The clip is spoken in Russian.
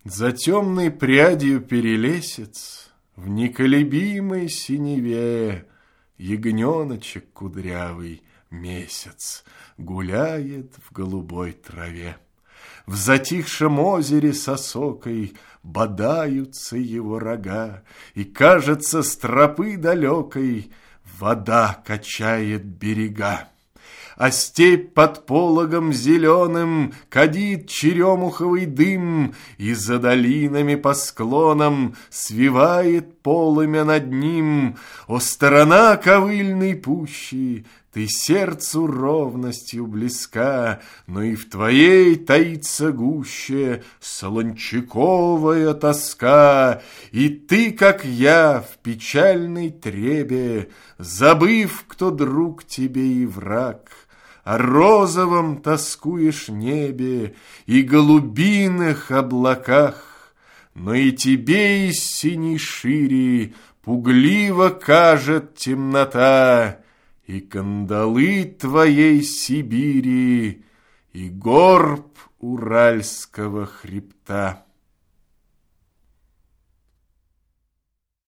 За темной прядью перелесец в неколебимой синеве ягненочек кудрявый месяц гуляет в голубой траве. В затихшем озере с осокой бодаются его рога, и, кажется, с тропы далекой вода качает берега. А степь под пологом зеленым кадит черемуховый дым, и за долинами по склонам свивает полымя над ним. О, сторона ковыльной пущи, ты сердцу ровностью близка, но и в твоей таится гуще солончаковая тоска, и ты, как я, в печальной требе, забыв, кто друг тебе и враг, о розовом тоскуешь небе и голубиных облаках, но и тебе из синей шире пугливо кажет темнота, и кандалы твоей Сибири, и горб уральского хребта.